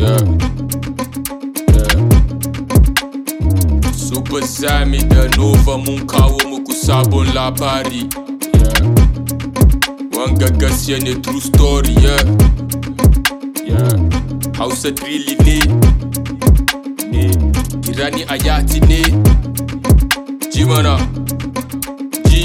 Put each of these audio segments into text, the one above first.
Super Sami da Nova mun kawo muku sabon labari. Wanga gaskiya ne, true story. Hausa drilli ne, Kirani Ayati ne. Ji mana, ji.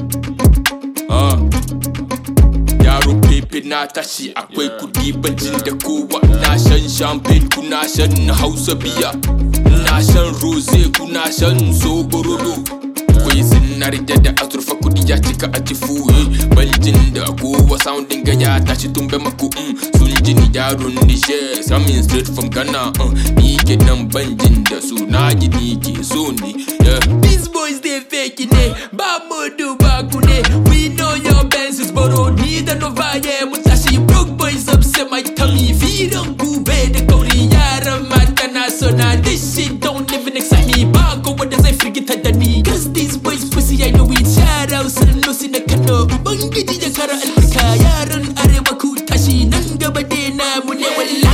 Yaro pepe na tashi akwai kudi ban jin da kowa. Na shan champagne kuna shan Hausa biya. Na shan rose kuna shan sogororo. Akwai zinari da azurfa kudi ya cika a kifuye. Ban jin da kowa sounding ga ya tashi tumbe maku. Sun ji ni yaron Niger, coming straight from Ghana. Ni ke nan ban jin da su, na ji ni ke so ne. These boys they fake ne, ba modu ba kune. We know your Benz is borrowed, neither no vaye mutashi. Broke boys upset my tummy, feed on gube the kauri yara matana. So now this shit don't even excite me. Bago what does I forget that me? Cause these boys pussy I know we shout out, so no sin the kano. Bangiji the kara alpaka, yaran arewa kutashi. Nanga badena mune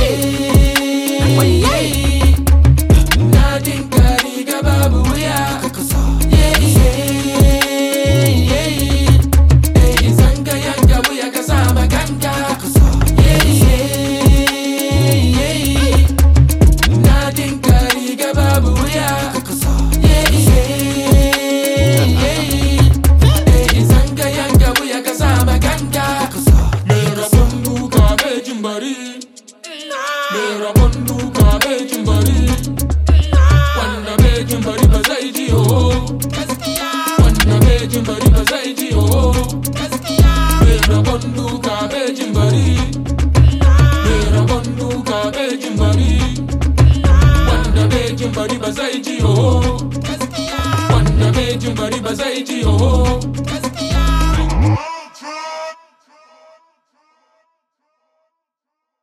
wallahi. Nadin kari gababu ya. Mera bondu ka bejin bari, wanda bejin bari ba zai ji ho. Wanda bejin bari ba zai ji ho. Mera bondu ka bejin bari, mera bondu ka bejin bari, wanda bejin bari ba zai ji ho. Wanda bejin bari ba zai ji ho.